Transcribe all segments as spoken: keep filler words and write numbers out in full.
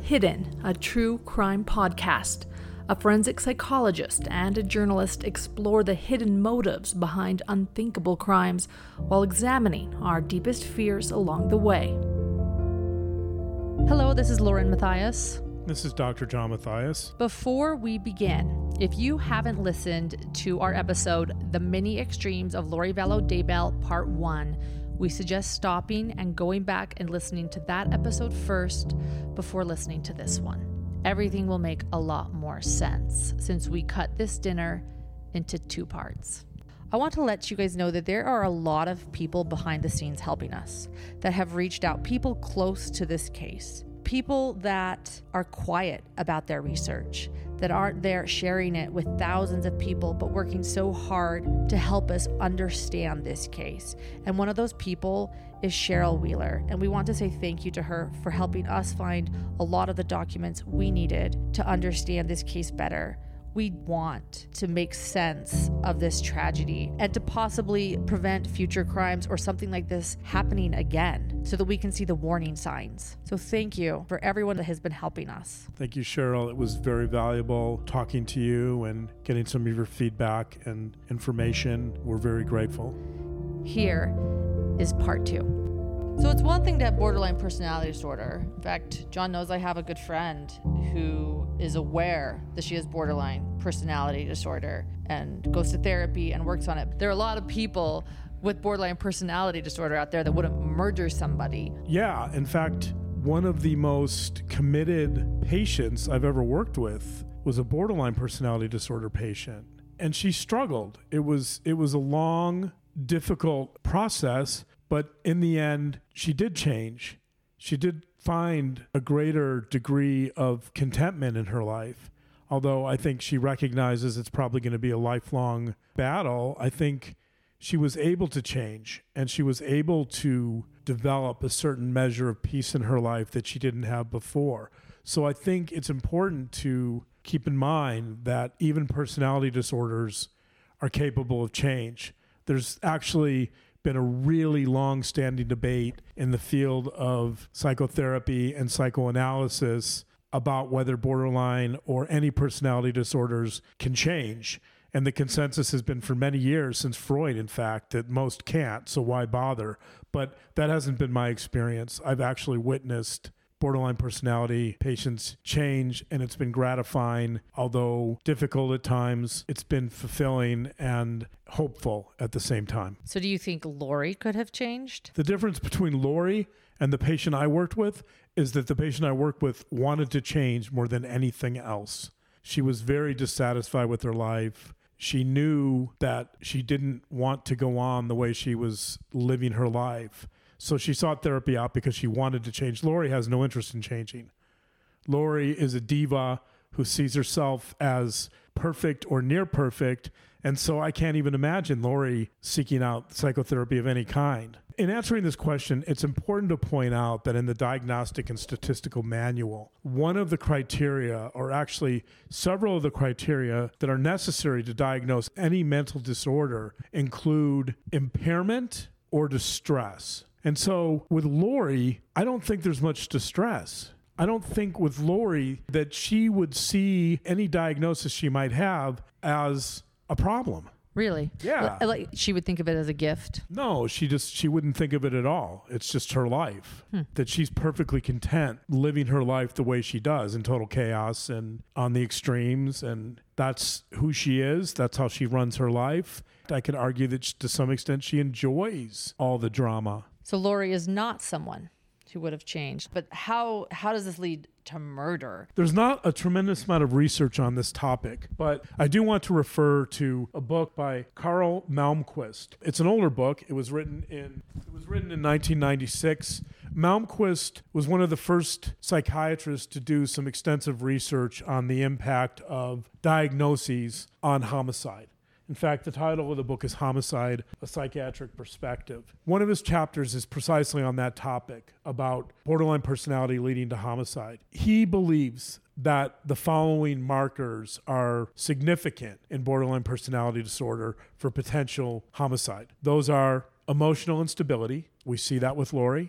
Hidden, a true crime podcast. A forensic psychologist and a journalist explore the hidden motives behind unthinkable crimes while examining our deepest fears along the way. Hello, this is Lauren Matthias. This is Doctor John Matthias. Before we begin, if you haven't listened to our episode, The Many Extremes of Lori Vallow Daybell, Part one, we suggest stopping and going back and listening to that episode first before listening to this one. Everything will make a lot more sense since we cut this dinner into two parts. I want to let you guys know that there are a lot of people behind the scenes helping us that have reached out, people close to this case, people that are quiet about their research, that aren't there sharing it with thousands of people, but working so hard to help us understand this case. And one of those people is Cheryl Wheeler. And we want to say thank you to her for helping us find a lot of the documents we needed to understand this case better. We want to make sense of this tragedy and to possibly prevent future crimes or something like this happening again so that we can see the warning signs. So thank you for everyone that has been helping us. Thank you, Cheryl. It was very valuable talking to you and getting some of your feedback and information. We're very grateful. Here is part two. So it's one thing to have borderline personality disorder. In fact, John knows I have a good friend who is aware that she has borderline personality disorder and goes to therapy and works on it. There are a lot of people with borderline personality disorder out there that wouldn't murder somebody. Yeah, in fact, one of the most committed patients I've ever worked with was a borderline personality disorder patient. And she struggled. It was it was a long, difficult process. But in the end, she did change. She did find a greater degree of contentment in her life. Although I think she recognizes it's probably going to be a lifelong battle, I think she was able to change and she was able to develop a certain measure of peace in her life that she didn't have before. So I think it's important to keep in mind that even personality disorders are capable of change. There's actually been a really long-standing debate in the field of psychotherapy and psychoanalysis about whether borderline or any personality disorders can change. And the consensus has been for many years, since Freud, in fact, that most can't, so why bother? But that hasn't been my experience. I've actually witnessed borderline personality patients change, and it's been gratifying. Although difficult at times, it's been fulfilling and hopeful at the same time. So do you think Lori could have changed? The difference between Lori and the patient I worked with is that the patient I worked with wanted to change more than anything else. She was very dissatisfied with her life. She knew that she didn't want to go on the way she was living her life. So she sought therapy out because she wanted to change. Lori has no interest in changing. Lori is a diva who sees herself as perfect or near perfect. And so I can't even imagine Lori seeking out psychotherapy of any kind. In answering this question, it's important to point out that in the Diagnostic and Statistical Manual, one of the criteria, or actually several of the criteria that are necessary to diagnose any mental disorder, include impairment or distress. And so with Lori, I don't think there's much distress. I don't think with Lori that she would see any diagnosis she might have as a problem. Really? Yeah. L- like she would think of it as a gift? No, she just, she wouldn't think of it at all. It's just her life. Hmm. That she's perfectly content living her life the way she does in total chaos and on the extremes. And that's who she is. That's how she runs her life. I could argue that to some extent she enjoys all the drama. So Lori is not someone who would have changed. But how how does this lead to murder? There's not a tremendous amount of research on this topic, but I do want to refer to a book by Karl Malmquist. It's an older book. It was written in it was written in nineteen ninety-six. Malmquist was one of the first psychiatrists to do some extensive research on the impact of diagnoses on homicide. In fact, the title of the book is Homicide, A Psychiatric Perspective. One of his chapters is precisely on that topic, about borderline personality leading to homicide. He believes that the following markers are significant in borderline personality disorder for potential homicide. Those are emotional instability. We see that with Lori.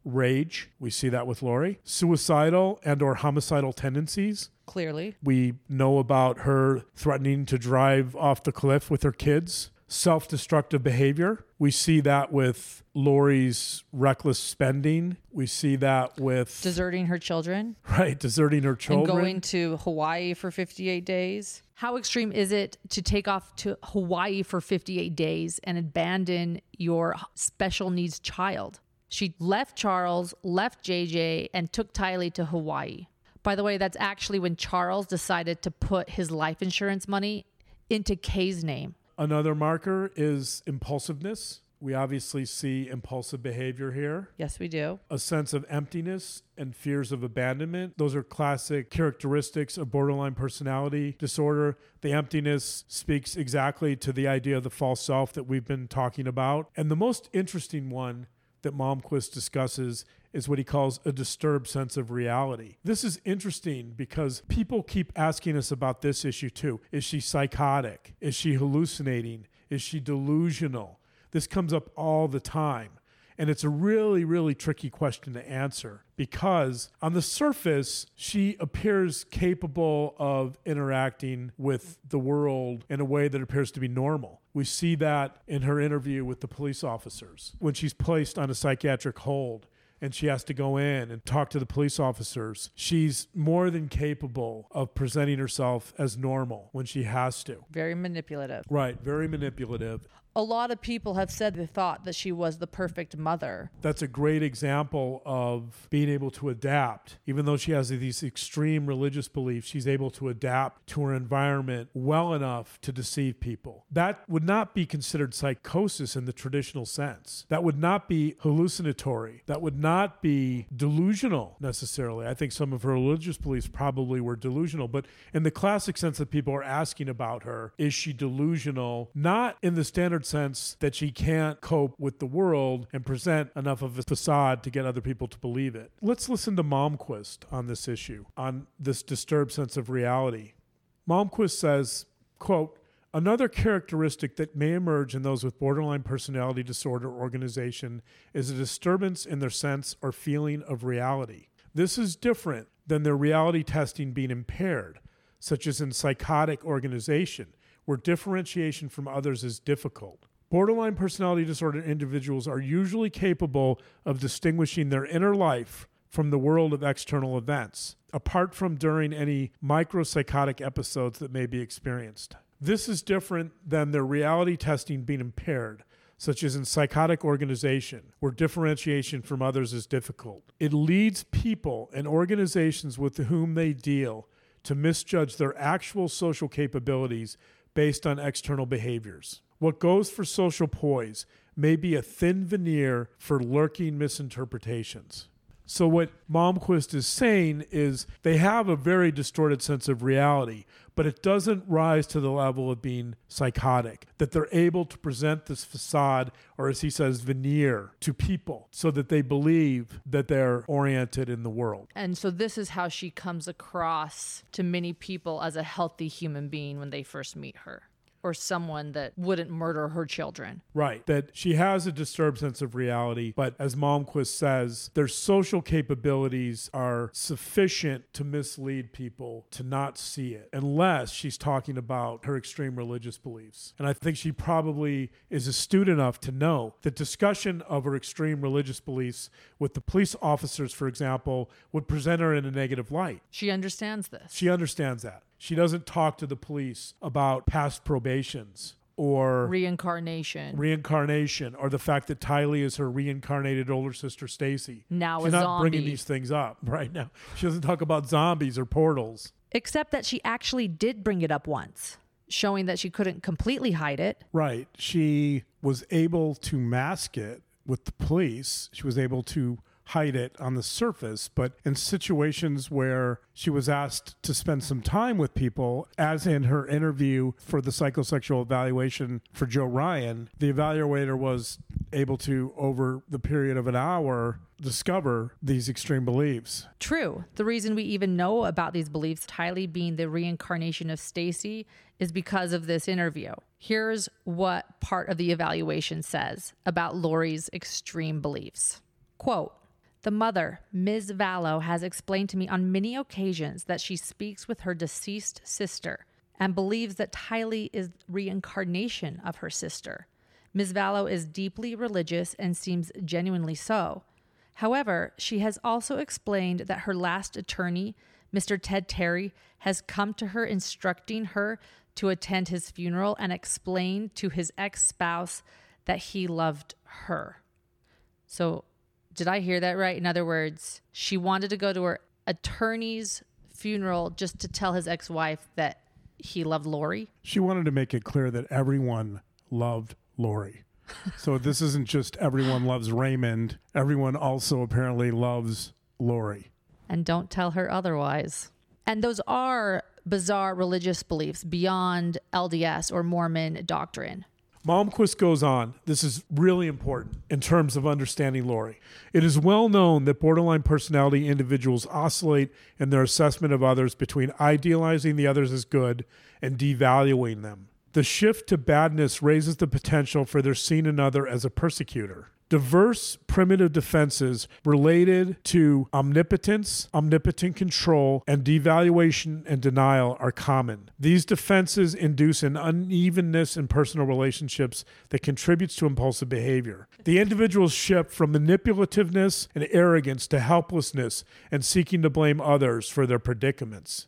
rage. We see that with Lori. Suicidal and or homicidal tendencies. Clearly. We know about her threatening to drive off the cliff with her kids. Self-destructive behavior. We see that with Lori's reckless spending. We see that with... Deserting her children. Right, deserting her children. And going to Hawaii for fifty-eight days. How extreme is it to take off to Hawaii for fifty-eight days and abandon your special needs child? She left Charles, left J J, and took Tylee to Hawaii. By the way, that's actually when Charles decided to put his life insurance money into Kay's name. Another marker is impulsiveness. We obviously see impulsive behavior here. Yes, we do. A sense of emptiness and fears of abandonment. Those are classic characteristics of borderline personality disorder. The emptiness speaks exactly to the idea of the false self that we've been talking about. And the most interesting one that Malmquist discusses is what he calls a disturbed sense of reality. This is interesting because people keep asking us about this issue too. Is she psychotic? Is she hallucinating? Is she delusional? This comes up all the time. And it's a really, really tricky question to answer because on the surface, she appears capable of interacting with the world in a way that appears to be normal. We see that in her interview with the police officers when she's placed on a psychiatric hold and she has to go in and talk to the police officers. She's more than capable of presenting herself as normal when she has to. Very manipulative. Right, very manipulative. A lot of people have said they thought that she was the perfect mother. That's a great example of being able to adapt. Even though she has these extreme religious beliefs, she's able to adapt to her environment well enough to deceive people. That would not be considered psychosis in the traditional sense. That would not be hallucinatory. That would not be delusional necessarily. I think some of her religious beliefs probably were delusional, but in the classic sense that people are asking about her, is she delusional? Not in the standard sense that she can't cope with the world and present enough of a facade to get other people to believe it. Let's listen to Malmquist on this issue, on this disturbed sense of reality. Malmquist says, quote, another characteristic that may emerge in those with borderline personality disorder organization is a disturbance in their sense or feeling of reality. This is different than their reality testing being impaired, such as in psychotic organization, where differentiation from others is difficult. Borderline personality disorder individuals are usually capable of distinguishing their inner life from the world of external events, apart from during any micropsychotic episodes that may be experienced. This is different than their reality testing being impaired, such as in psychotic organization, where differentiation from others is difficult. It leads people and organizations with whom they deal to misjudge their actual social capabilities based on external behaviors. What goes for social poise may be a thin veneer for lurking misinterpretations. So what Malmquist is saying is they have a very distorted sense of reality, but it doesn't rise to the level of being psychotic, that they're able to present this facade, or as he says, veneer to people so that they believe that they're oriented in the world. And so this is how she comes across to many people as a healthy human being when they first meet her. Or someone that wouldn't murder her children. Right. That she has a disturbed sense of reality, but as Malmquist says, their social capabilities are sufficient to mislead people to not see it, unless she's talking about her extreme religious beliefs. And I think she probably is astute enough to know that discussion of her extreme religious beliefs with the police officers, for example, would present her in a negative light. She understands this. She understands that. She doesn't talk to the police about past probations or reincarnation, reincarnation, or the fact that Tylee is her reincarnated older sister Stacy. Now She's a not zombie. bringing these things up right now. She doesn't talk about zombies or portals. Except that she actually did bring it up once, showing that she couldn't completely hide it. Right. She was able to mask it with the police. She was able to hide it on the surface, but in situations where she was asked to spend some time with people, as in her interview for the psychosexual evaluation for Joe Ryan, the evaluator was able to, over the period of an hour, discover these extreme beliefs. True. The reason we even know about these beliefs, Tylee being the reincarnation of Stacy, is because of this interview. Here's what part of the evaluation says about Lori's extreme beliefs. Quote, The mother, Miz Vallow, has explained to me on many occasions that she speaks with her deceased sister and believes that Tylee is reincarnation of her sister. Miz Vallow is deeply religious and seems genuinely so. However, she has also explained that her last attorney, Mister Ted Terry, has come to her instructing her to attend his funeral and explain to his ex-spouse that he loved her. So, did I hear that right? In other words, she wanted to go to her attorney's funeral just to tell his ex-wife that he loved Lori? She wanted to make it clear that everyone loved Lori. So this isn't just everyone loves Raymond. Everyone also apparently loves Lori. And don't tell her otherwise. And those are bizarre religious beliefs beyond L D S or Mormon doctrine. Malmquist goes on. This is really important in terms of understanding Lori. It is well known that borderline personality individuals oscillate in their assessment of others between idealizing the others as good and devaluing them. The shift to badness raises the potential for their seeing another as a persecutor. Diverse primitive defenses related to omnipotence, omnipotent control, and devaluation and denial are common. These defenses induce an unevenness in personal relationships that contributes to impulsive behavior. The individuals shift from manipulativeness and arrogance to helplessness and seeking to blame others for their predicaments.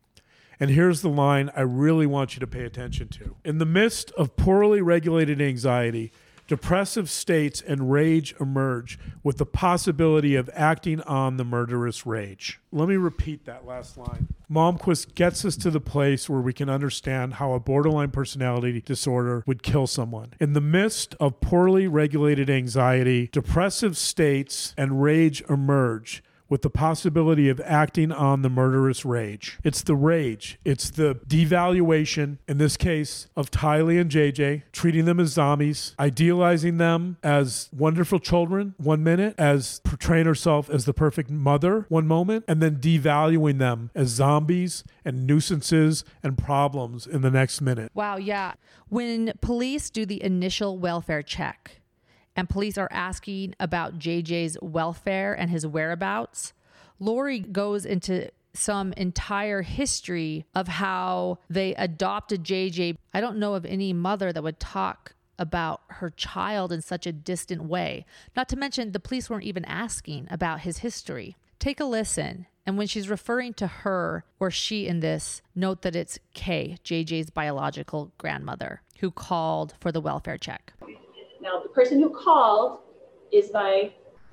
And here's the line I really want you to pay attention to. In the midst of poorly regulated anxiety, depressive states and rage emerge with the possibility of acting on the murderous rage. Let me repeat that last line. Malmquist gets us to the place where we can understand how a borderline personality disorder would kill someone. In the midst of poorly regulated anxiety, depressive states and rage emerge with the possibility of acting on the murderous rage. It's the rage. It's the devaluation, in this case, of Tylee and J J, treating them as zombies, idealizing them as wonderful children one minute, as portraying herself as the perfect mother one moment, and then devaluing them as zombies and nuisances and problems in the next minute. Wow, yeah. When police do the initial welfare check, and police are asking about J J's welfare and his whereabouts, Lori goes into some entire history of how they adopted J J. I don't know of any mother that would talk about her child in such a distant way. Not to mention the police weren't even asking about his history. Take a listen. And when she's referring to her or she in this, note that it's Kay, J J's biological grandmother, who called for the welfare check. Now, the person who called is my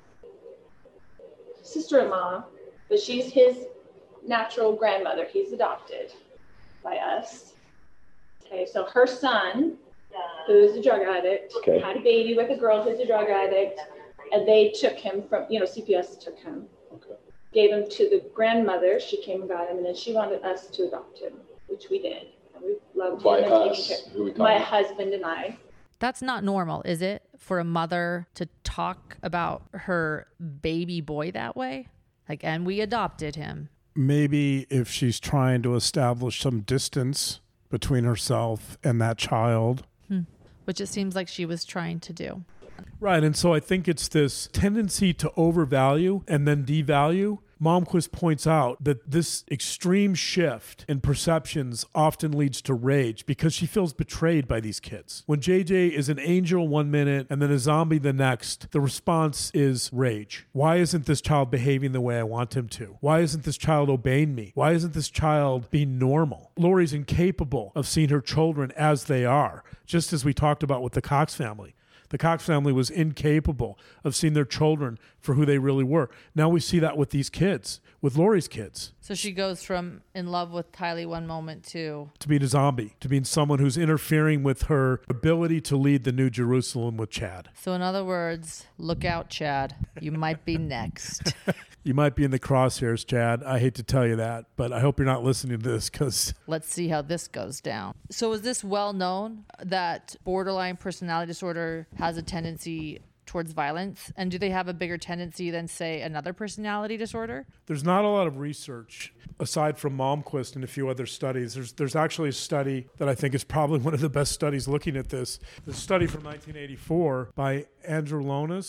sister-in-law, but she's his natural grandmother. He's adopted by us. Okay, so her son, who is a drug addict, okay. had a baby with a girl who's a drug addict, and they took him from, you know, C P S took him, okay. gave him to the grandmother. She came and got him, and then she wanted us to adopt him, which we did. And we loved by him and taking care. Who we my husband and I. That's not normal, is it? For a mother to talk about her baby boy that way? Like, and we adopted him. Maybe if she's trying to establish some distance between herself and that child. Hmm. Which it seems like she was trying to do. Right. And so I think it's this tendency to overvalue and then devalue. Malmquist points out that this extreme shift in perceptions often leads to rage because she feels betrayed by these kids. When J J is an angel one minute and then a zombie the next, the response is rage. Why isn't this child behaving the way I want him to? Why isn't this child obeying me? Why isn't this child being normal? Lori's incapable of seeing her children as they are, just as we talked about with the Cox family. The Cox family was incapable of seeing their children for who they really were. Now we see that with these kids, with Lori's kids. So she goes from in love with Tylee one moment to... To being a zombie, to being someone who's interfering with her ability to lead the New Jerusalem with Chad. So in other words, look out, Chad. You might be next. You might be in the crosshairs, Chad. I hate to tell you that, but I hope you're not listening to this because... Let's see how this goes down. So is this well known that borderline personality disorder has a tendency towards violence? And do they have a bigger tendency than, say, another personality disorder? There's not a lot of research aside from Malmquist and a few other studies. There's there's actually a study that I think is probably one of the best studies looking at this. The study from nineteen eighty-four by Andrew Lonas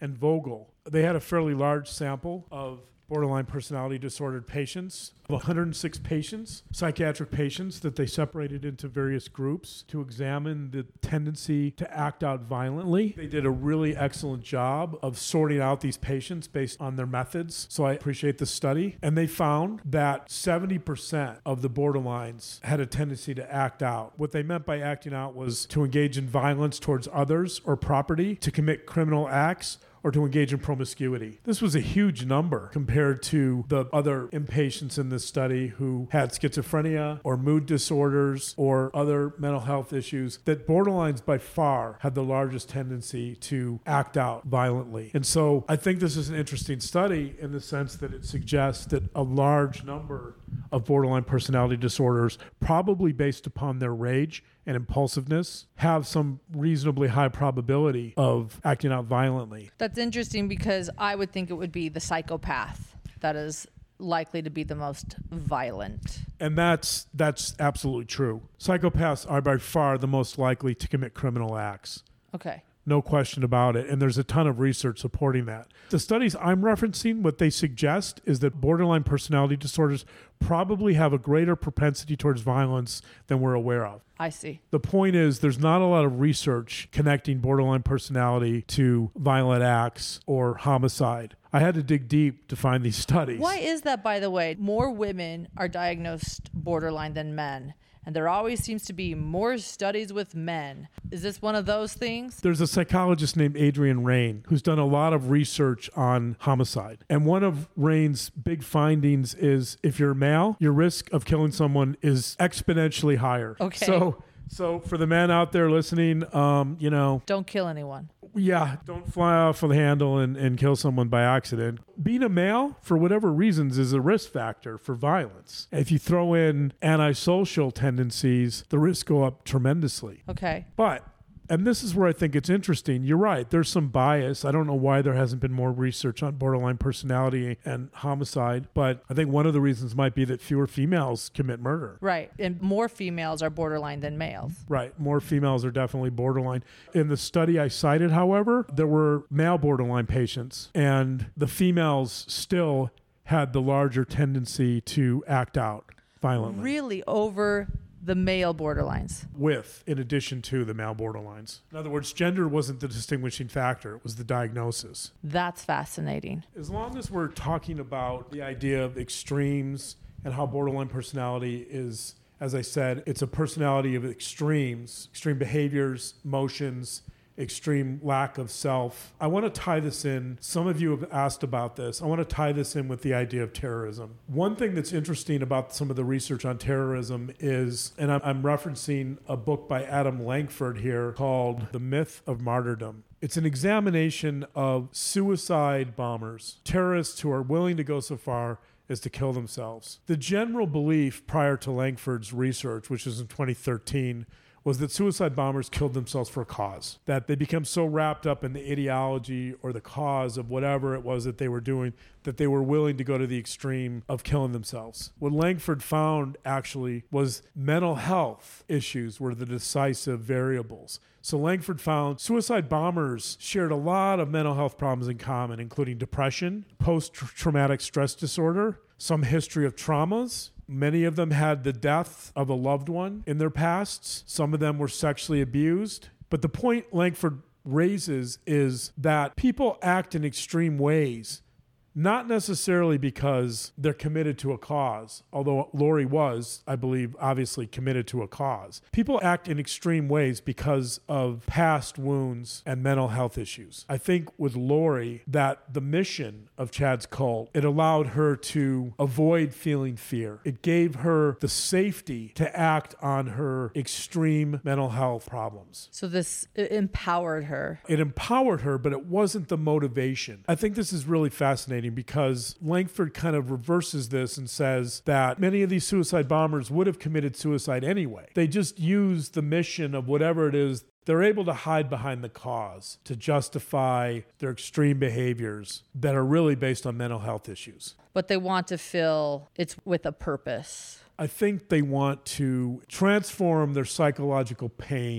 and Vogel. They had a fairly large sample of borderline personality disordered patients, one hundred six patients, psychiatric patients that they separated into various groups to examine the tendency to act out violently. They did a really excellent job of sorting out these patients based on their methods. So I appreciate the study. And they found that seventy percent of the borderlines had a tendency to act out. What they meant by acting out was to engage in violence towards others or property, to commit criminal acts, or to engage in promiscuity. This was a huge number compared to the other inpatients in this study who had schizophrenia or mood disorders or other mental health issues, that borderlines by far had the largest tendency to act out violently. And so I think this is an interesting study in the sense that it suggests that a large number of borderline personality disorders, probably based upon their rage and impulsiveness, have some reasonably high probability of acting out violently. That's interesting because I would think it would be the psychopath that is likely to be the most violent. And that's that's absolutely true. Psychopaths are by far the most likely to commit criminal acts. Okay. No question about it. And there's a ton of research supporting that. The studies I'm referencing, what they suggest is that borderline personality disorders probably have a greater propensity towards violence than we're aware of. I see. The point is there's not a lot of research connecting borderline personality to violent acts or homicide. I had to dig deep to find these studies. Why is that, by the way? More women are diagnosed borderline than men. And there always seems to be more studies with men. Is this one of those things? There's a psychologist named Adrienne Rain who's done a lot of research on homicide. And one of Rain's big findings is if you're male, your risk of killing someone is exponentially higher. Okay. So, so for the men out there listening, um, you know... Don't kill anyone. Yeah, don't fly off the handle and, and kill someone by accident. Being a male, for whatever reasons, is a risk factor for violence. If you throw in antisocial tendencies, the risks go up tremendously. Okay. But, and this is where I think it's interesting, you're right, there's some bias. I don't know why there hasn't been more research on borderline personality and homicide, but I think one of the reasons might be that fewer females commit murder. Right, and more females are borderline than males. Right, more females are definitely borderline. In the study I cited, however, there were male borderline patients, and the females still had the larger tendency to act out violently. Really, over the male borderlines? With, in addition to the male borderlines. In other words, gender wasn't the distinguishing factor. It was the diagnosis. That's fascinating. As long as we're talking about the idea of extremes and how borderline personality is, as I said, it's a personality of extremes, extreme behaviors, emotions, extreme lack of self. I want to tie this in. Some of you have asked about this. I want to tie this in with the idea of terrorism. One thing that's interesting about some of the research on terrorism is, and I'm, I'm referencing a book by Adam Lankford here called The Myth of Martyrdom. It's an examination of suicide bombers, terrorists who are willing to go so far as to kill themselves. The general belief prior to Lankford's research, which was in twenty thirteen, was that suicide bombers killed themselves for a cause, that they become so wrapped up in the ideology or the cause of whatever it was that they were doing that they were willing to go to the extreme of killing themselves. What Lankford found actually was mental health issues were the decisive variables. So Lankford found suicide bombers shared a lot of mental health problems in common, including depression, post-traumatic stress disorder, some history of traumas. Many of them had the death of a loved one in their pasts. Some of them were sexually abused. But the point Lankford raises is that people act in extreme ways, not necessarily because they're committed to a cause, although Lori was, I believe, obviously committed to a cause. People act in extreme ways because of past wounds and mental health issues. I think with Lori that the mission of Chad's cult, it allowed her to avoid feeling fear. It gave her the safety to act on her extreme mental health problems. So this empowered her. It empowered her, but it wasn't the motivation. I think this is really fascinating because Lankford kind of reverses this and says that many of these suicide bombers would have committed suicide anyway. They just use the mission of whatever it is. They're able to hide behind the cause to justify their extreme behaviors that are really based on mental health issues. But they want to feel it's with a purpose. I think they want to transform their psychological pain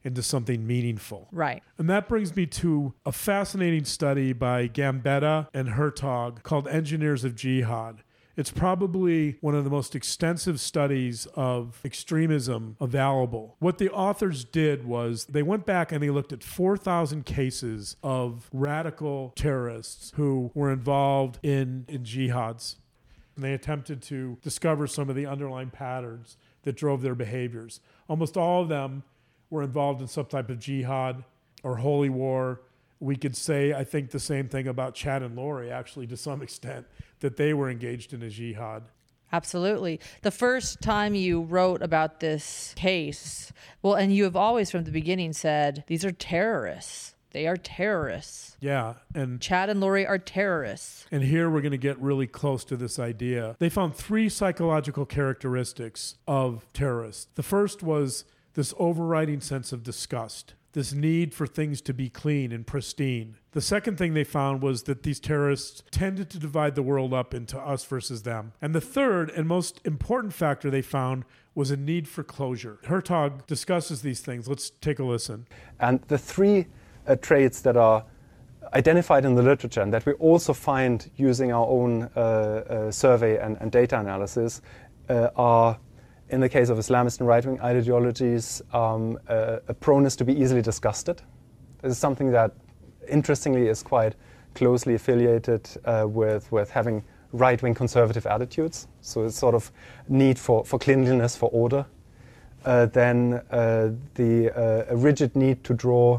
into something meaningful. Right. And that brings me to a fascinating study by Gambetta and Hertog called Engineers of Jihad. It's probably one of the most extensive studies of extremism available. What the authors did was they went back and they looked at four thousand cases of radical terrorists who were involved in, in jihads. And they attempted to discover some of the underlying patterns that drove their behaviors. Almost all of them were involved in some type of jihad or holy war. We could say, I think, the same thing about Chad and Lori, actually, to some extent, that they were engaged in a jihad. Absolutely. The first time you wrote about this case, well, and you have always from the beginning said, these are terrorists. They are terrorists. Yeah. And Chad and Lori are terrorists. And here we're going to get really close to this idea. They found three psychological characteristics of terrorists. The first was this overriding sense of disgust, this need for things to be clean and pristine. The second thing they found was that these terrorists tended to divide the world up into us versus them. And the third and most important factor they found was a need for closure. Hertog discusses these things. Let's take a listen. And the three uh, traits that are identified in the literature and that we also find using our own uh, uh, survey and, and data analysis uh, are, in the case of Islamist and right-wing ideologies, um, uh, a proneness to be easily disgusted. This is something that, interestingly, is quite closely affiliated uh, with, with having right-wing conservative attitudes. So it's sort of need for, for cleanliness, for order. Uh, then uh, the uh, a rigid need to draw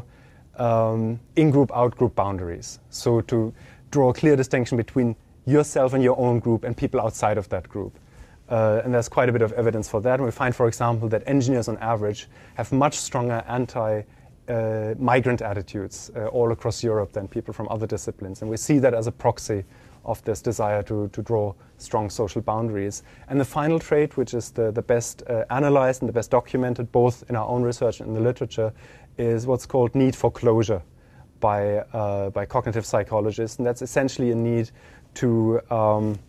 um, in-group, out-group boundaries. So to draw a clear distinction between yourself and your own group and people outside of that group. Uh, and there's quite a bit of evidence for that. And we find, for example, that engineers on average have much stronger anti-migrant uh, attitudes uh, all across Europe than people from other disciplines. And we see that as a proxy of this desire to, to draw strong social boundaries. And the final trait, which is the, the best uh, analyzed and the best documented, both in our own research and in the literature, is what's called need for closure by, uh, by cognitive psychologists. And that's essentially a need to um,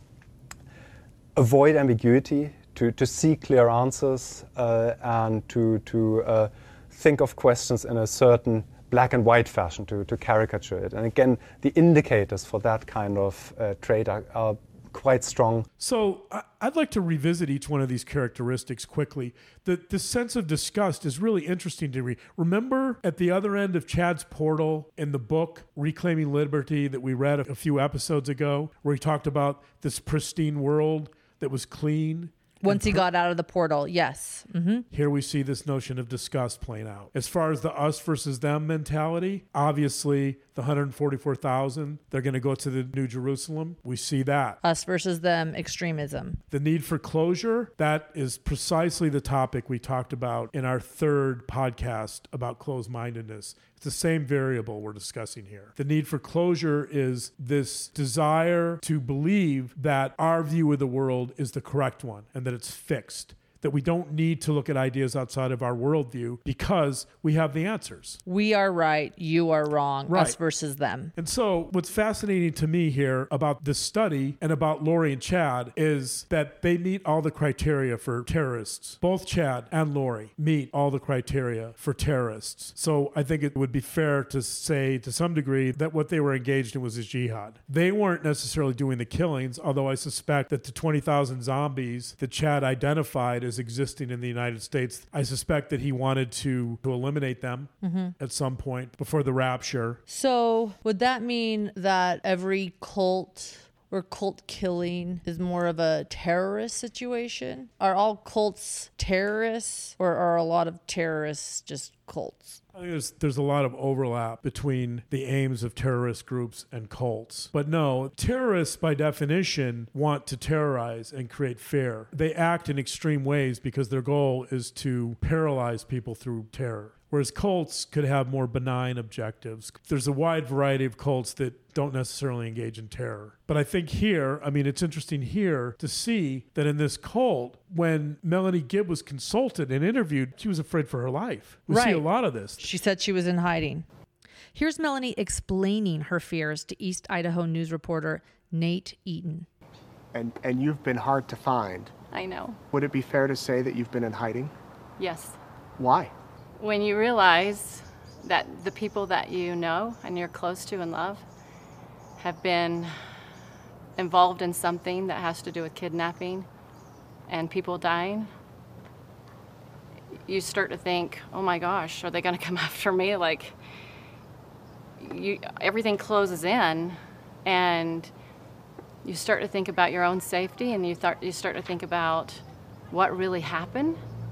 avoid ambiguity, to, to seek clear answers, uh, and to, to uh, think of questions in a certain black and white fashion, to, to caricature it. And again, the indicators for that kind of uh, trait are, are quite strong. So I, I'd like to revisit each one of these characteristics quickly. The, the sense of disgust is really interesting to me. Remember at the other end of Chad's portal in the book, Reclaiming Liberty, that we read a few episodes ago, where he talked about this pristine world that was clean? Once he got out of the portal, yes. Mm-hmm. Here we see this notion of disgust playing out. As far as the us versus them mentality, obviously the one hundred forty-four thousand, they're going to go to the New Jerusalem. We see that. Us versus them extremism. The need for closure, that is precisely the topic we talked about in our third podcast about closed-mindedness. It's the same variable we're discussing here. The need for closure is this desire to believe that our view of the world is the correct one and that it's fixed, that we don't need to look at ideas outside of our worldview because we have the answers. We are right, you are wrong, right. Us versus them. And so what's fascinating to me here about this study and about Lori and Chad is that they meet all the criteria for terrorists. Both Chad and Lori meet all the criteria for terrorists. So I think it would be fair to say to some degree that what they were engaged in was a jihad. They weren't necessarily doing the killings, although I suspect that the twenty thousand zombies that Chad identified as existing in the United States, I suspect that he wanted to, to eliminate them mm-hmm. at some point before the rapture. So would that mean that every cult or cult killing is more of a terrorist situation? Are all cults terrorists, or are a lot of terrorists just cults? I think there's, there's a lot of overlap between the aims of terrorist groups and cults. But no, terrorists by definition want to terrorize and create fear. They act in extreme ways because their goal is to paralyze people through terror. Whereas cults could have more benign objectives. There's a wide variety of cults that don't necessarily engage in terror. But I think here, I mean, it's interesting here to see that in this cult, when Melanie Gibb was consulted and interviewed, she was afraid for her life. We right. see a lot of this. She said she was in hiding. Here's Melanie explaining her fears to East Idaho news reporter Nate Eaton. And, and you've been hard to find. I know. Would it be fair to say that you've been in hiding? Yes. Why? When you realize that the people that you know and you're close to and love have been involved in something that has to do with kidnapping and people dying, you start to think, oh my gosh, are they going to come after me? Like, you, everything closes in, and you start to think about your own safety, and you, th- you start to think about what really happened,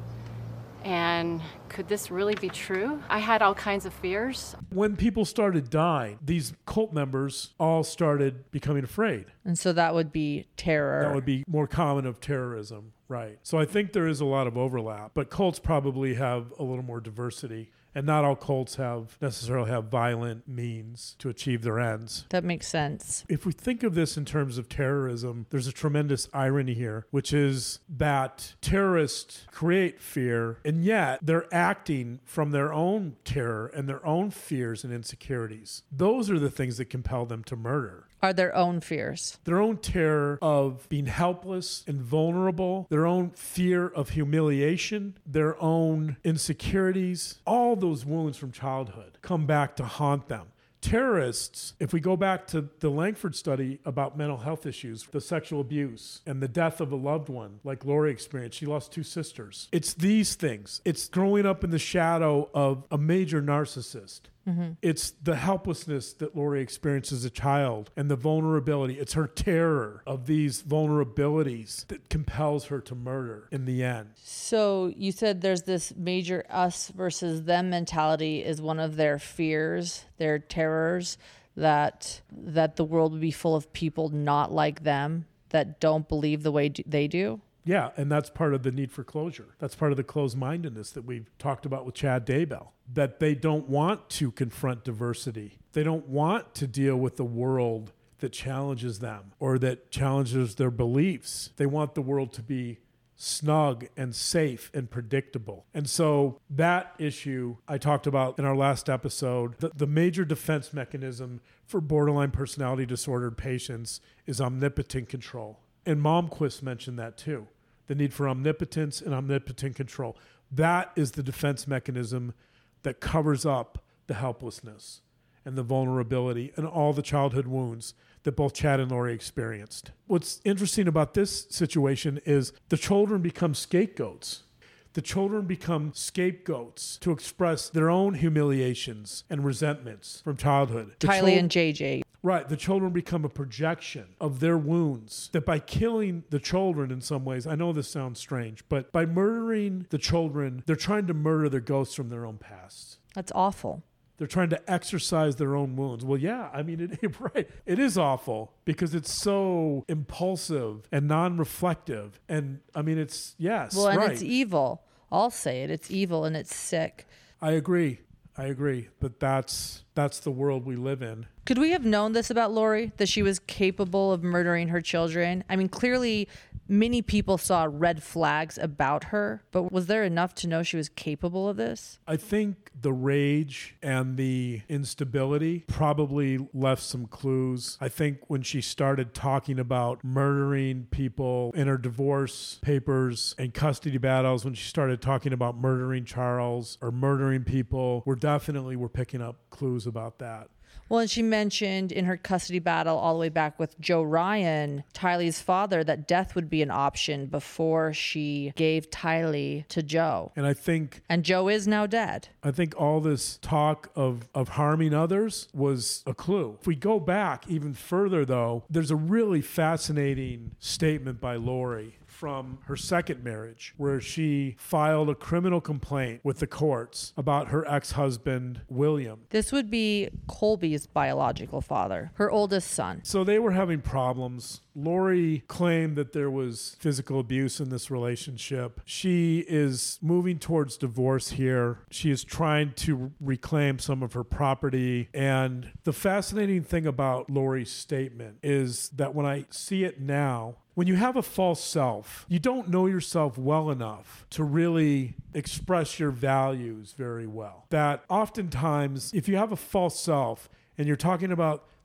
and could this really be true? I had all kinds of fears. When people started dying, these cult members all started becoming afraid. And so that would be terror. That would be more common of terrorism, right? So I think there is a lot of overlap, but cults probably have a little more diversity. And not all cults have necessarily have violent means to achieve their ends. That makes sense. If we think of this in terms of terrorism, there's a tremendous irony here, which is that terrorists create fear, and yet they're acting from their own terror and their own fears and insecurities. Those are the things that compel them to murder. Are their own fears. Their own terror of being helpless and vulnerable, their own fear of humiliation, their own insecurities, all those wounds from childhood come back to haunt them. Terrorists, if we go back to the Langford study about mental health issues, the sexual abuse and the death of a loved one, like Lori experienced, she lost two sisters. It's these things. It's growing up in the shadow of a major narcissist. Mm-hmm. It's the helplessness that Lori experienced as a child and the vulnerability. It's her terror of these vulnerabilities that compels her to murder in the end. So you said there's this major us versus them mentality is one of their fears, their terrors, that that the world would be full of people not like them, that don't believe the way they do. Yeah, and that's part of the need for closure. That's part of the closed-mindedness that we've talked about with Chad Daybell, that they don't want to confront diversity. They don't want to deal with the world that challenges them or that challenges their beliefs. They want the world to be snug and safe and predictable. And so that issue I talked about in our last episode, the, the major defense mechanism for borderline personality disordered patients is omnipotent control. And Malmquist mentioned that too. The need for omnipotence and omnipotent control. That is the defense mechanism that covers up the helplessness and the vulnerability and all the childhood wounds that both Chad and Lori experienced. What's interesting about this situation is the children become scapegoats. The children become scapegoats to express their own humiliations and resentments from childhood. The Tylee chil- and J J. Right. The children become a projection of their wounds. That by killing the children in some ways, I know this sounds strange, but by murdering the children, they're trying to murder their ghosts from their own past. That's awful. They're trying to exorcise their own wounds. Well, yeah, I mean, it, right. It is awful because it's so impulsive and non-reflective. And I mean, it's, yes, well, and right. It's evil. I'll say it. It's evil and it's sick. I agree. I agree. But that's that's the world we live in. Could we have known this about Lori, that she was capable of murdering her children? I mean, clearly many people saw red flags about her, but was there enough to know she was capable of this? I think the rage and the instability probably left some clues. I think when she started talking about murdering people in her divorce papers and custody battles, when she started talking about murdering Charles or murdering people, we're definitely we're picking up clues about that. Well, and she mentioned in her custody battle all the way back with Joe Ryan, Tylee's father, that death would be an option before she gave Tylee to Joe. And I think... And Joe is now dead. I think all this talk of, of harming others was a clue. If we go back even further, though, there's a really fascinating statement by Lori from her second marriage, where she filed a criminal complaint with the courts about her ex-husband, William. This would be Colby's biological father, her oldest son. So they were having problems. Lori claimed that there was physical abuse in this relationship. She is moving towards divorce here. She is trying to reclaim some of her property. And the fascinating thing about Lori's statement is that when I see it now, when you have a false self, you don't know yourself well enough to really express your values very well. That oftentimes, if you have a false self and you're talking about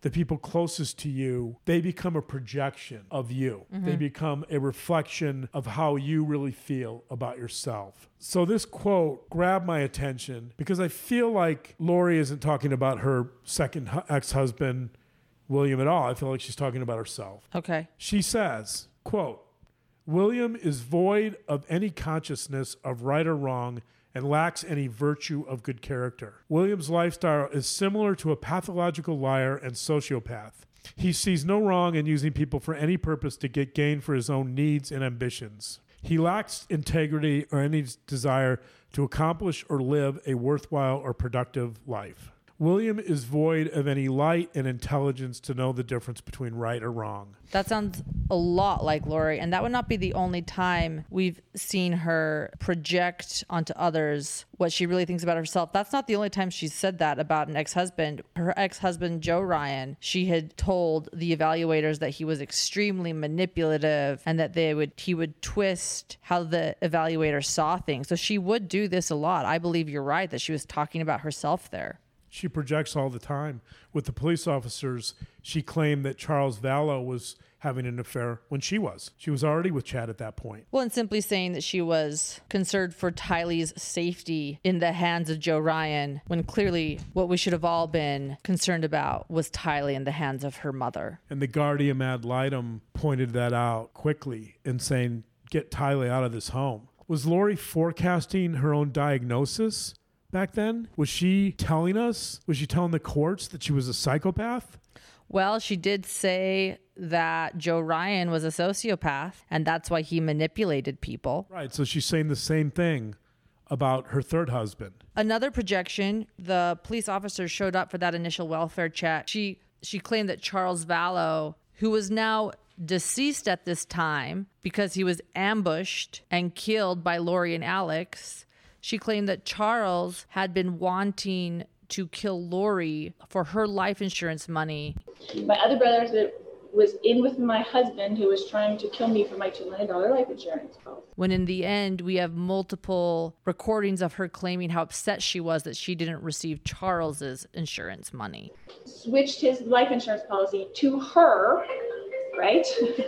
the people closest to you, they become a projection of you. Mm-hmm. They become a reflection of how you really feel about yourself. So this quote grabbed my attention because I feel like Lori isn't talking about her second hu- ex-husband, William, at all. I feel like she's talking about herself. Okay. She says, quote, William is void of any consciousness of right or wrong and lacks any virtue of good character. William's lifestyle is similar to a pathological liar and sociopath. He sees no wrong in using people for any purpose to get gain for his own needs and ambitions. He lacks integrity or any desire to accomplish or live a worthwhile or productive life. William is void of any light and intelligence to know the difference between right or wrong. That sounds a lot like Lori, and that would not be the only time we've seen her project onto others what she really thinks about herself. That's not the only time she's said that about an ex-husband. Her ex-husband, Joe Ryan, she had told the evaluators that he was extremely manipulative and that they would he would twist how the evaluator saw things. So she would do this a lot. I believe you're right that she was talking about herself there. She projects all the time. With the police officers, she claimed that Charles Vallow was having an affair when she was. She was already with Chad at that point. Well, and simply saying that she was concerned for Tylee's safety in the hands of Joe Ryan, when clearly what we should have all been concerned about was Tylee in the hands of her mother. And the guardian ad litem pointed that out quickly in saying, get Tylee out of this home. Was Lori forecasting her own diagnosis back then? Was she telling us, was she telling the courts that she was a psychopath? Well, she did say that Joe Ryan was a sociopath, and that's why he manipulated people. Right, so she's saying the same thing about her third husband. Another projection, the police officer showed up for that initial welfare check. She she claimed that Charles Vallow, who was now deceased at this time because he was ambushed and killed by Lori and Alex, she claimed that Charles had been wanting to kill Lori for her life insurance money. My other brother that was in with my husband who was trying to kill me for my two million dollars life insurance policy. When in the end, we have multiple recordings of her claiming how upset she was that she didn't receive Charles's insurance money. Switched his life insurance policy to her, right?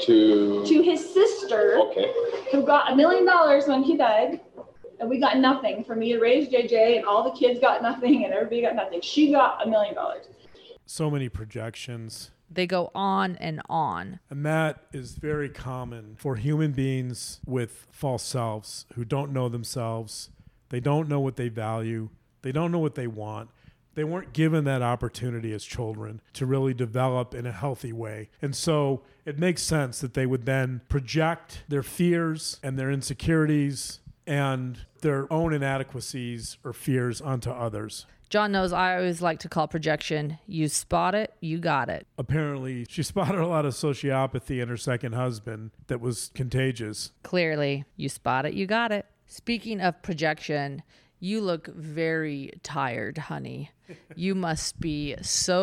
To? To his sister, okay. Who got a million dollars when he died. And we got nothing for me to raise J J, and all the kids got nothing, and everybody got nothing. She got a million dollars. So many projections. They go on and on. And that is very common for human beings with false selves who don't know themselves. They don't know what they value. They don't know what they want. They weren't given that opportunity as children to really develop in a healthy way. And so it makes sense that they would then project their fears and their insecurities and their own inadequacies or fears onto others. John knows I always like to call projection, you spot it, you got it. Apparently, she spotted a lot of sociopathy in her second husband that was contagious. Clearly, you spot it, you got it. Speaking of projection, you look very tired, honey. You must be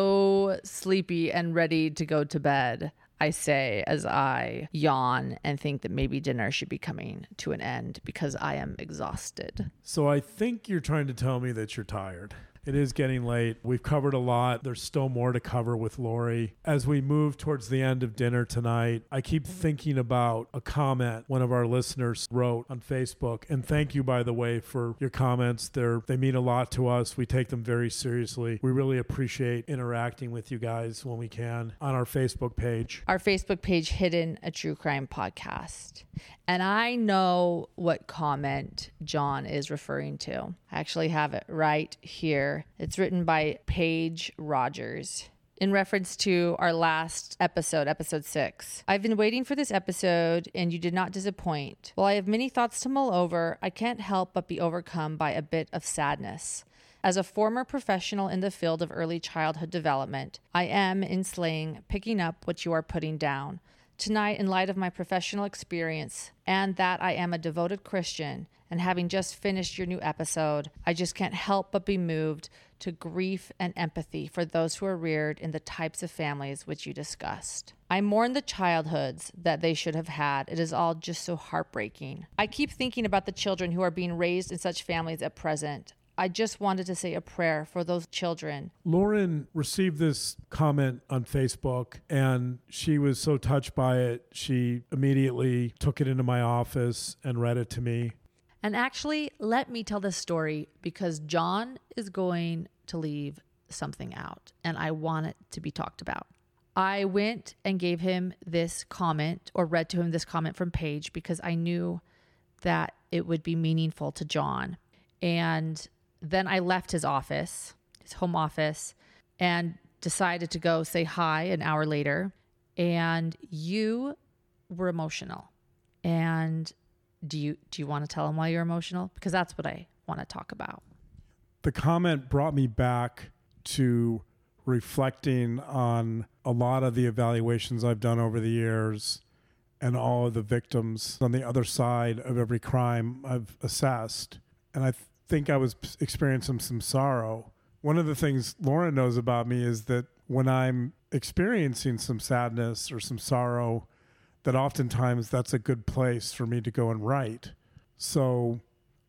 so sleepy and ready to go to bed, I say as I yawn and think that maybe dinner should be coming to an end because I am exhausted. So I think you're trying to tell me that you're tired. It is getting late. We've covered a lot. There's still more to cover with Lori. As we move towards the end of dinner tonight, I keep thinking about a comment one of our listeners wrote on Facebook. And thank you, by the way, for your comments. They're, they mean a lot to us. We take them very seriously. We really appreciate interacting with you guys when we can on our Facebook page. Our Facebook page, Hidden, a True Crime Podcast. And I know what comment John is referring to. I actually have it right here. It's written by Paige Rogers in reference to our last episode, episode six. I've been waiting for this episode and you did not disappoint. While I have many thoughts to mull over, I can't help but be overcome by a bit of sadness. As a former professional in the field of early childhood development, I am, in slang, picking up what you are putting down. Tonight, in light of my professional experience and that I am a devoted Christian, and having just finished your new episode, I just can't help but be moved to grief and empathy for those who are reared in the types of families which you discussed. I mourn the childhoods that they should have had. It is all just so heartbreaking. I keep thinking about the children who are being raised in such families at present. I just wanted to say a prayer for those children. Lauren received this comment on Facebook, and she was so touched by it, she immediately took it into my office and read it to me. And actually, let me tell this story because John is going to leave something out, and I want it to be talked about. I went and gave him this comment, or read to him this comment from Paige, because I knew that it would be meaningful to John. And then I left his office, his home office, and decided to go say hi an hour later. And you were emotional. And do you do you want to tell him why you're emotional? Because that's what I want to talk about. The comment brought me back to reflecting on a lot of the evaluations I've done over the years and all of the victims on the other side of every crime I've assessed. And I th- think I was experiencing some sorrow. One of the things Lauren knows about me is that when I'm experiencing some sadness or some sorrow, that oftentimes that's a good place for me to go and write. So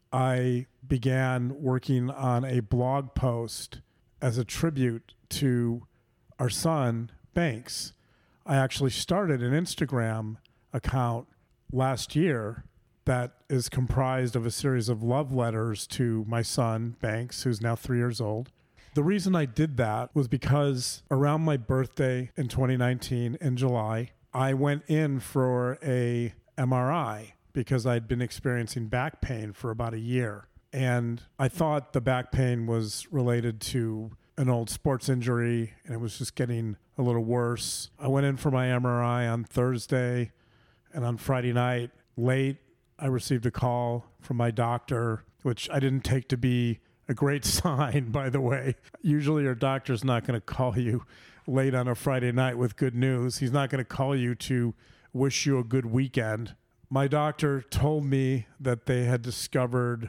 I began working on a blog post as a tribute to our son, Banks. I actually started an Instagram account last year that is comprised of a series of love letters to my son, Banks, who's now three years old. The reason I did that was because around my birthday in twenty nineteen, in July, I went in for a M R I because I'd been experiencing back pain for about a year. And I thought the back pain was related to an old sports injury, and it was just getting a little worse. I went in for my M R I on Thursday, and on Friday night, late, I received a call from my doctor, which I didn't take to be a great sign, by the way. Usually your doctor's not going to call you late on a Friday night with good news. He's not going to call you to wish you a good weekend. My doctor told me that they had discovered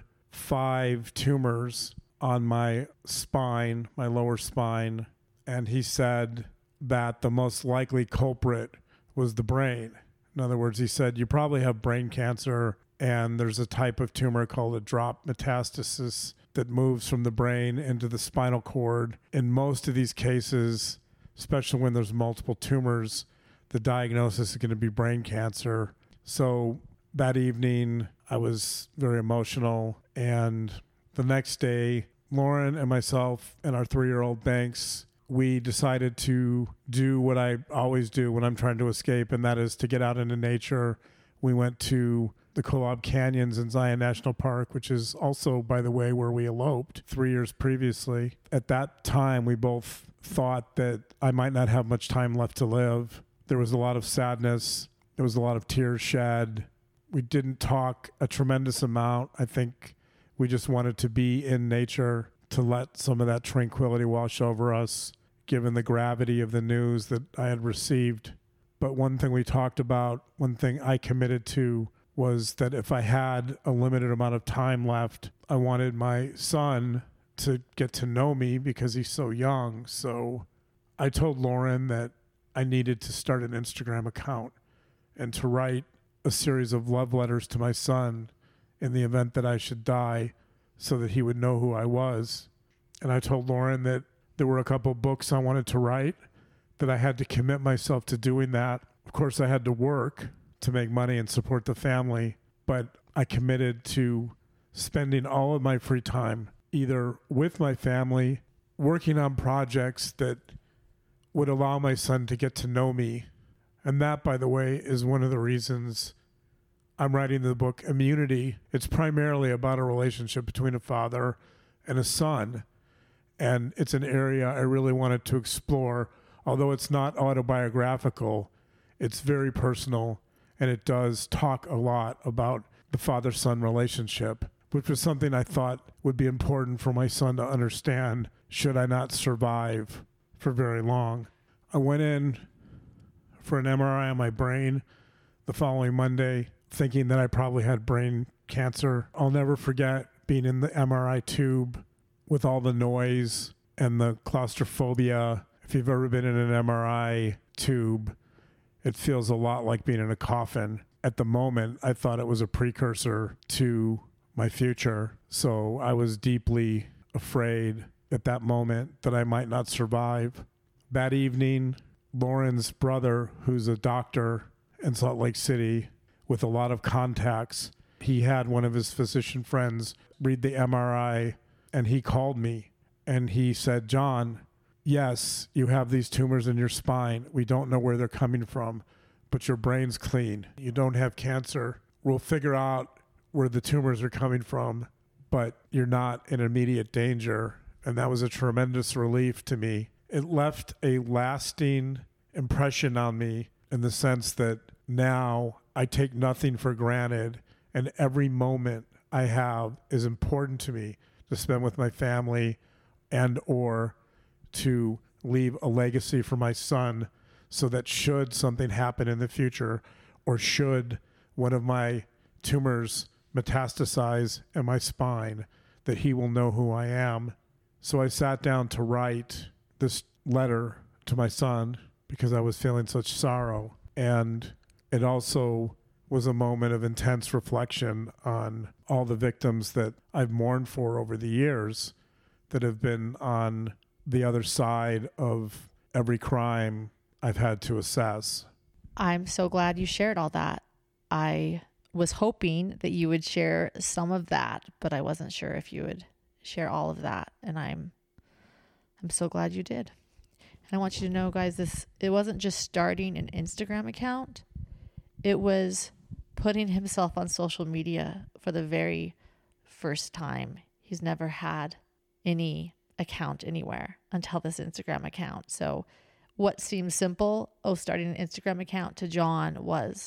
five tumors on my spine, my lower spine, and he said that the most likely culprit was the brain. In other words, he said, you probably have brain cancer, and there's a type of tumor called a drop metastasis that moves from the brain into the spinal cord. In most of these cases, especially when there's multiple tumors, the diagnosis is going to be brain cancer. So that evening, I was very emotional, and the next day, Lauren and myself and our three-year-old Banks, we decided to do what I always do when I'm trying to escape, and that is to get out into nature. We went to the Kolob Canyons in Zion National Park, which is also, by the way, where we eloped three years previously. At that time, we both thought that I might not have much time left to live. There was a lot of sadness. There was a lot of tears shed. We didn't talk a tremendous amount. I think we just wanted to be in nature, to let some of that tranquility wash over us, given the gravity of the news that I had received. But one thing we talked about, one thing I committed to, was that if I had a limited amount of time left, I wanted my son to get to know me because he's so young. So I told Lauren that I needed to start an Instagram account and to write a series of love letters to my son in the event that I should die, so that he would know who I was. And I told Lauren that there were a couple books I wanted to write, that I had to commit myself to doing that. Of course, I had to work to make money and support the family, but I committed to spending all of my free time either with my family, working on projects that would allow my son to get to know me. And that, by the way, is one of the reasons I'm writing the book Immunity. It's primarily about a relationship between a father and a son. And it's an area I really wanted to explore. Although it's not autobiographical, it's very personal, and it does talk a lot about the father-son relationship, which was something I thought would be important for my son to understand should I not survive for very long. I went in for an M R I on my brain the following Monday, thinking that I probably had brain cancer. I'll never forget being in the M R I tube with all the noise and the claustrophobia. If you've ever been in an M R I tube, it feels a lot like being in a coffin. At the moment, I thought it was a precursor to my future. So I was deeply afraid at that moment that I might not survive. That evening, Lauren's brother, who's a doctor in Salt Lake City with a lot of contacts, he had one of his physician friends read the M R I, and he called me and he said, John, yes, you have these tumors in your spine. We don't know where they're coming from, but your brain's clean. You don't have cancer. We'll figure out where the tumors are coming from, but you're not in immediate danger. And that was a tremendous relief to me. It left a lasting impression on me in the sense that now I take nothing for granted, and every moment I have is important to me to spend with my family and or to leave a legacy for my son, so that should something happen in the future, or should one of my tumors metastasize in my spine, that he will know who I am. So I sat down to write this letter to my son because I was feeling such sorrow. And it also was a moment of intense reflection on all the victims that I've mourned for over the years that have been on the other side of every crime I've had to assess. I'm so glad you shared all that. I was hoping that you would share some of that, but I wasn't sure if you would share all of that. And I'm, I'm so glad you did. And I want you to know, guys, this, it wasn't just starting an Instagram account. It was putting himself on social media for the very first time. He's never had any account anywhere until this Instagram account. So what seems simple, oh, starting an Instagram account, to John was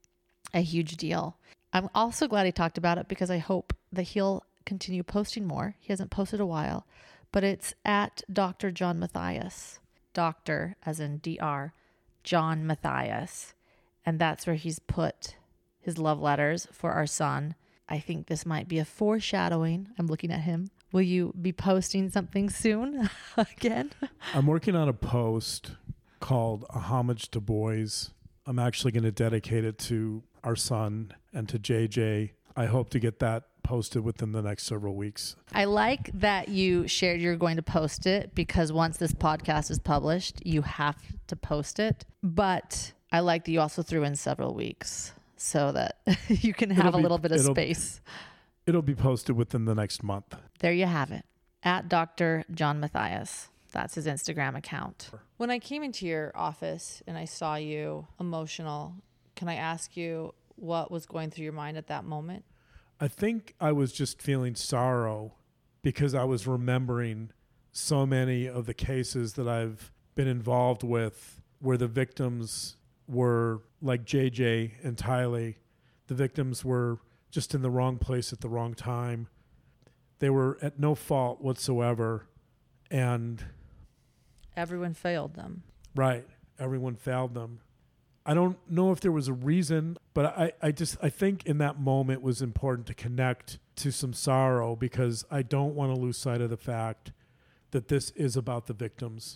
a huge deal. I'm also glad he talked about it because I hope that he'll continue posting more. He hasn't posted a while, but it's at Doctor John Matthias. Doctor, as in D R, John Matthias. And that's where he's put his love letters for our son. I think this might be a foreshadowing. I'm looking at him. Will you be posting something soon again? I'm working on a post called A Homage to Boys. I'm actually going to dedicate it to our son and to J J. I hope to get that posted within the next several weeks. I like that you shared you're going to post it, because once this podcast is published, you have to post it. But I like that you also threw in several weeks so that you can have it'll a be, little bit of it'll, space. It'll be posted within the next month. There you have it. At Doctor John Matthias. That's his Instagram account. When I came into your office and I saw you emotional, can I ask you what was going through your mind at that moment? I think I was just feeling sorrow because I was remembering so many of the cases that I've been involved with where the victims were like J J and Tylee. The victims were just in the wrong place at the wrong time. They were at no fault whatsoever. And everyone failed them. Right. Everyone failed them. I don't know if there was a reason, but I, I just, I think in that moment it was important to connect to some sorrow, because I don't want to lose sight of the fact that this is about the victims,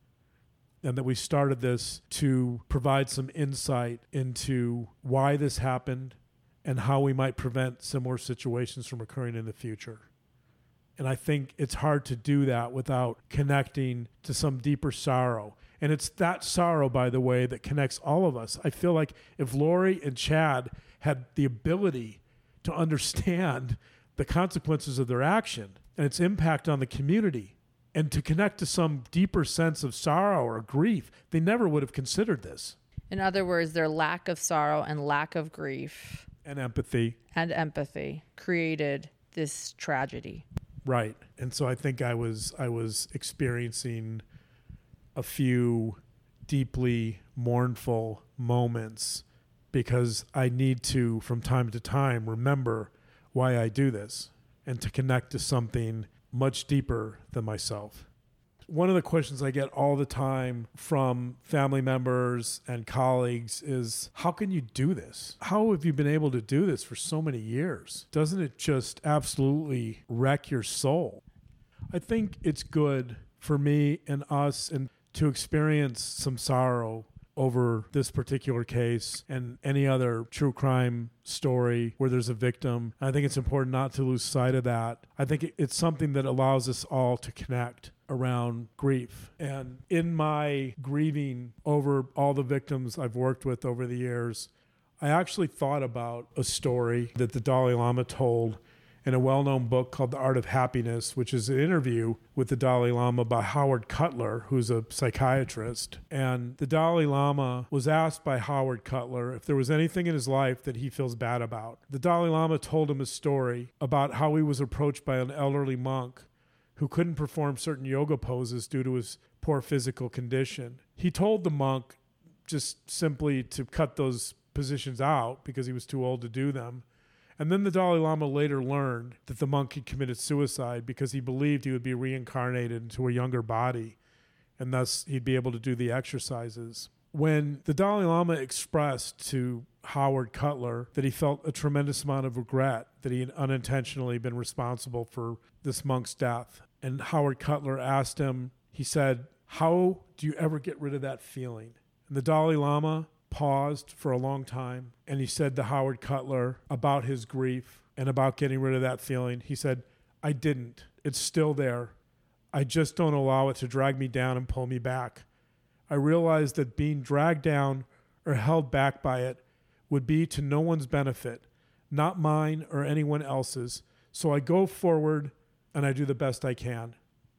and that we started this to provide some insight into why this happened and how we might prevent similar situations from occurring in the future. And I think it's hard to do that without connecting to some deeper sorrow. And it's that sorrow, by the way, that connects all of us. I feel like if Lori and Chad had the ability to understand the consequences of their action and its impact on the community, and to connect to some deeper sense of sorrow or grief, they never would have considered this. In other words, their lack of sorrow and lack of grief and empathy and empathy created this tragedy. Right. And so I think I was I was experiencing a few deeply mournful moments, because I need to, from time to time, remember why I do this and to connect to something much deeper than myself. One of the questions I get all the time from family members and colleagues is, how can you do this? How have you been able to do this for so many years? Doesn't it just absolutely wreck your soul? I think it's good for me and us and to experience some sorrow over this particular case and any other true crime story where there's a victim. I think it's important not to lose sight of that. I think it's something that allows us all to connect around grief. And in my grieving over all the victims I've worked with over the years, I actually thought about a story that the Dalai Lama told in a well-known book called The Art of Happiness, which is an interview with the Dalai Lama by Howard Cutler, who's a psychiatrist. And the Dalai Lama was asked by Howard Cutler if there was anything in his life that he feels bad about. The Dalai Lama told him a story about how he was approached by an elderly monk who couldn't perform certain yoga poses due to his poor physical condition. He told the monk just simply to cut those positions out because he was too old to do them. And then the Dalai Lama later learned that the monk had committed suicide because he believed he would be reincarnated into a younger body, and thus he'd be able to do the exercises. When the Dalai Lama expressed to Howard Cutler that he felt a tremendous amount of regret that he had unintentionally been responsible for this monk's death, and Howard Cutler asked him, he said, "How do you ever get rid of that feeling?" And the Dalai Lama paused for a long time, and he said to Howard Cutler about his grief and about getting rid of that feeling. He said, "I didn't. It's still there. I just don't allow it to drag me down and pull me back. I realized that being dragged down or held back by it would be to no one's benefit, not mine or anyone else's. So I go forward and I do the best I can."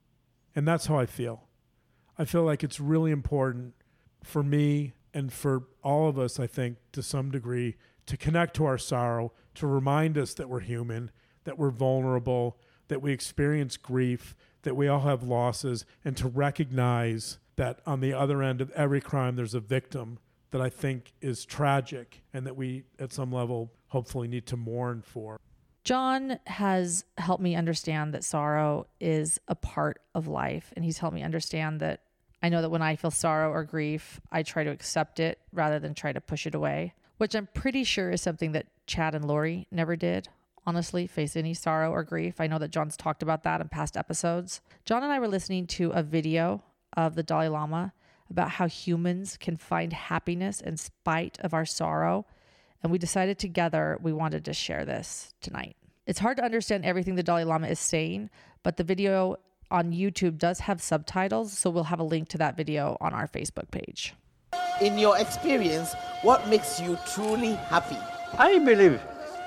And that's how I feel. I feel like it's really important for me and for all of us, I think, to some degree, to connect to our sorrow, to remind us that we're human, that we're vulnerable, that we experience grief, that we all have losses, and to recognize that on the other end of every crime, there's a victim that I think is tragic and that we, at some level, hopefully need to mourn for. John has helped me understand that sorrow is a part of life, and he's helped me understand that I know that when I feel sorrow or grief, I try to accept it rather than try to push it away, which I'm pretty sure is something that Chad and Lori never did, honestly, face any sorrow or grief. I know that John's talked about that in past episodes. John and I were listening to a video of the Dalai Lama about how humans can find happiness in spite of our sorrow, and we decided together we wanted to share this tonight. It's hard to understand everything the Dalai Lama is saying, but the video on YouTube does have subtitles, so we'll have a link to that video on our Facebook page. In your experience, what makes you truly happy? I believe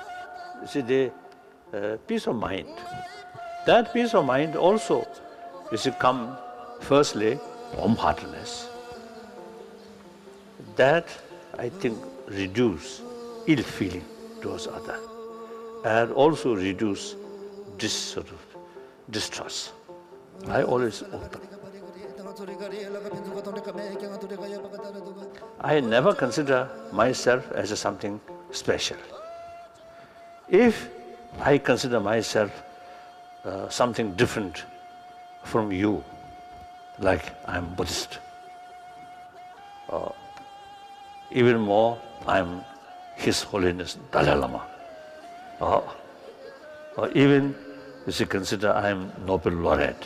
it's the uh, peace of mind. That peace of mind also is to come firstly from heartedness. That, I think, reduce ill feeling towards others and also reduce this sort of distrust. I always open. I never consider myself as a something special. If I consider myself uh, something different from you, like I'm Buddhist, uh, even more I'm His Holiness Dalai Lama, uh, or even if you consider I'm Nobel laureate,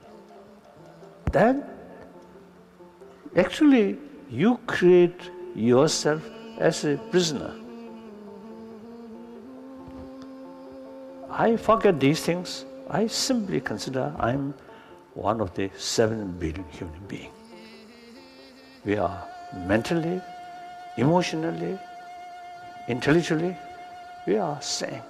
then actually you create yourself as a prisoner. I forget these things. I simply consider I'm one of the seven billion human beings. We are mentally, emotionally, intellectually, we are same.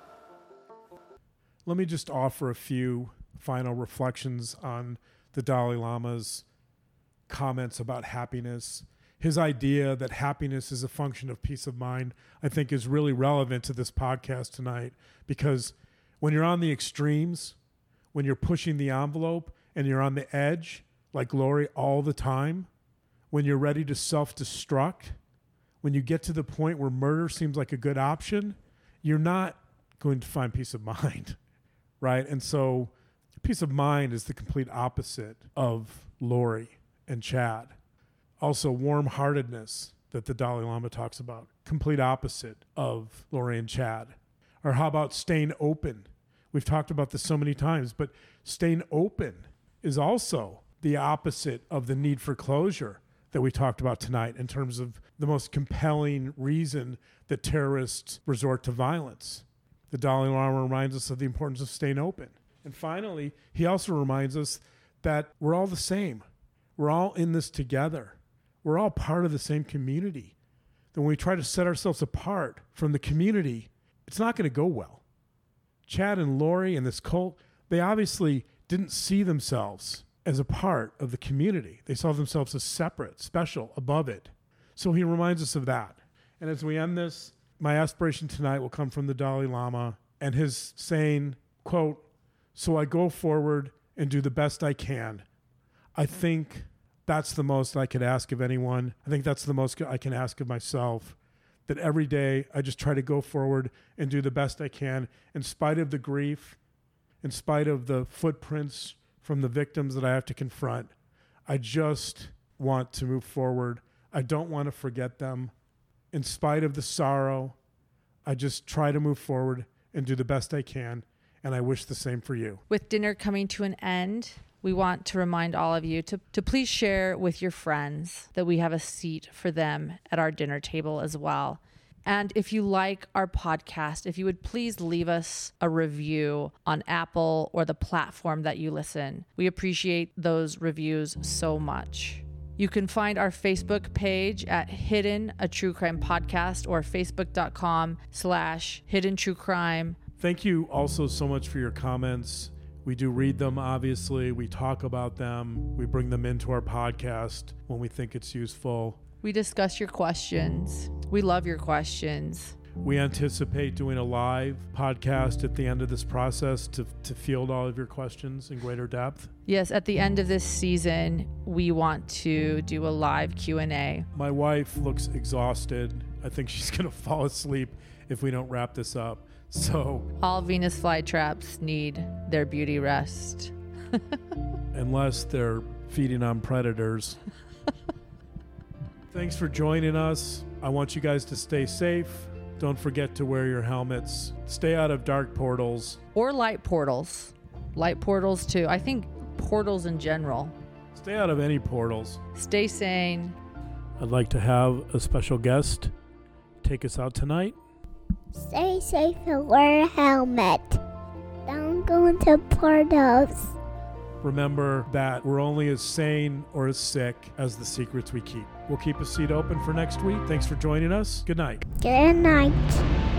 Let me just offer a few final reflections on the Dalai Lama's comments about happiness. His idea that happiness is a function of peace of mind, I think, is really relevant to this podcast tonight, because when you're on the extremes, when you're pushing the envelope and you're on the edge, like Lori, all the time, when you're ready to self-destruct, when you get to the point where murder seems like a good option, you're not going to find peace of mind, right? And so peace of mind is the complete opposite of Lori and Chad. Also, warm-heartedness that the Dalai Lama talks about, complete opposite of Lori and Chad. Or how about staying open? We've talked about this so many times, but staying open is also the opposite of the need for closure that we talked about tonight in terms of the most compelling reason that terrorists resort to violence. The Dalai Lama reminds us of the importance of staying open. And finally, he also reminds us that we're all the same. We're all in this together. We're all part of the same community. That when we try to set ourselves apart from the community, it's not going to go well. Chad and Lori and this cult, they obviously didn't see themselves as a part of the community. They saw themselves as separate, special, above it. So he reminds us of that. And as we end this, my aspiration tonight will come from the Dalai Lama and his saying, quote, "So I go forward and do the best I can. I think that's the most I could ask of anyone. I think that's the most I can ask of myself. That every day I just try to go forward and do the best I can in spite of the grief, in spite of the footprints from the victims that I have to confront. I just want to move forward. I don't want to forget them. In spite of the sorrow, I just try to move forward and do the best I can. And I wish the same for you." With dinner coming to an end, we want to remind all of you to, to please share with your friends that we have a seat for them at our dinner table as well. And if you like our podcast, if you would please leave us a review on Apple or the platform that you listen. We appreciate those reviews so much. You can find our Facebook page at Hidden, a True Crime Podcast, or facebook.com slash Hidden True Crime. Thank you also so much for your comments. We do read them, obviously. We talk about them. We bring them into our podcast when we think it's useful. We discuss your questions. We love your questions. We anticipate doing a live podcast at the end of this process to, to field all of your questions in greater depth. Yes, at the end of this season, we want to do a live Q and A. My wife looks exhausted. I think she's going to fall asleep if we don't wrap this up. So all Venus flytraps need their beauty rest. Unless they're feeding on predators. Thanks for joining us. I want you guys to stay safe. Don't forget to wear your helmets. Stay out of dark portals. Or light portals. Light portals too. I think portals in general. Stay out of any portals. Stay sane. I'd like to have a special guest take us out tonight. Stay safe and wear a helmet. Don't go into portals. Remember that we're only as sane or as sick as the secrets we keep. We'll keep a seat open for next week. Thanks for joining us. Good night. Good night.